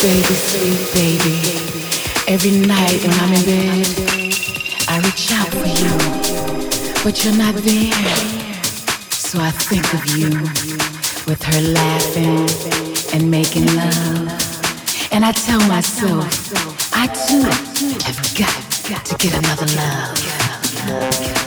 Baby, sweet baby. Every night when I'm in bed, I reach out for you, but you're not there. So I think of you with her laughing and making love. And I tell myself, I too have got to get another love.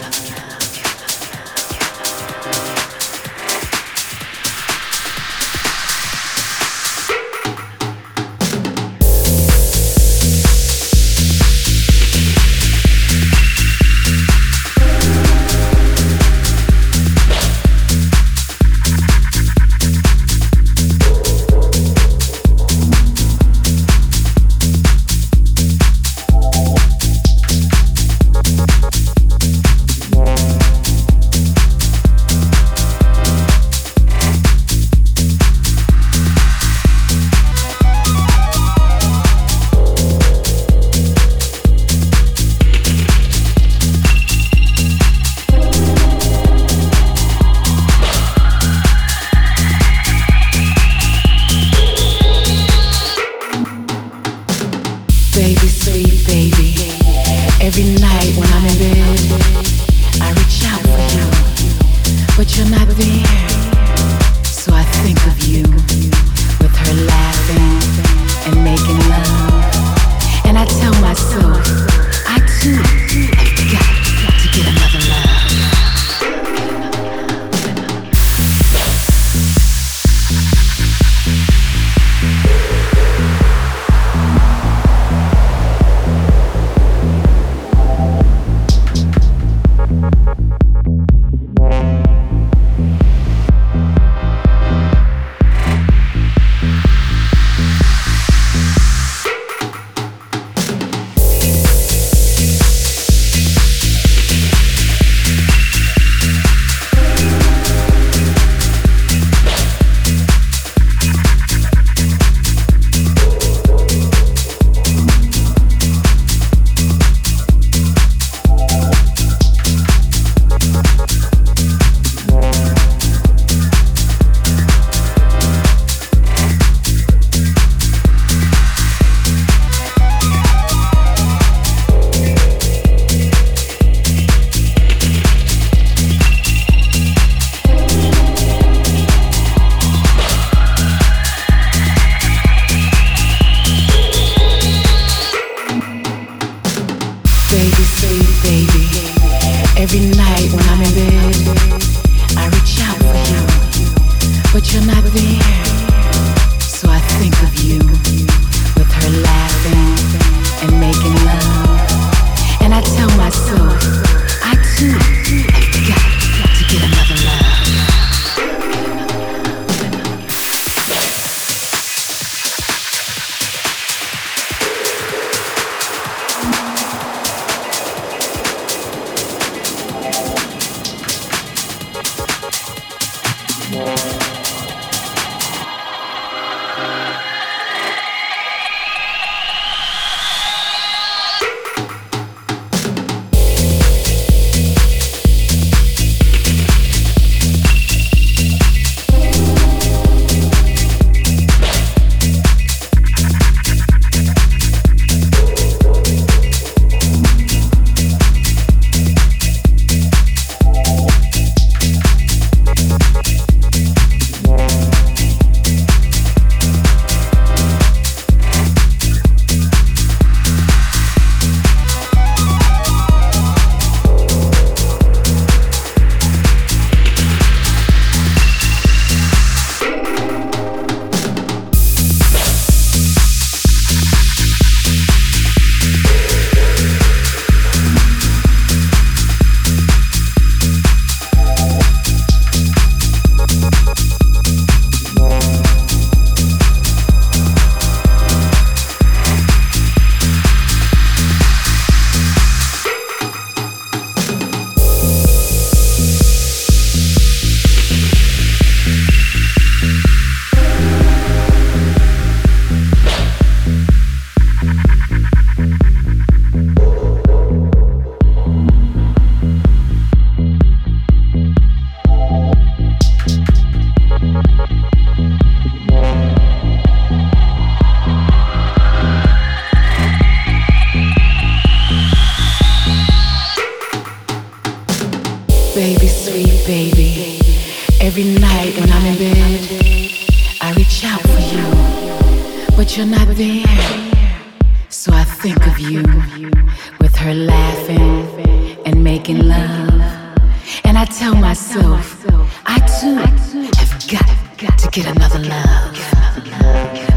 but you're not there. So I think of you with her laughing and making love. And I tell myself, I too have got to get another love.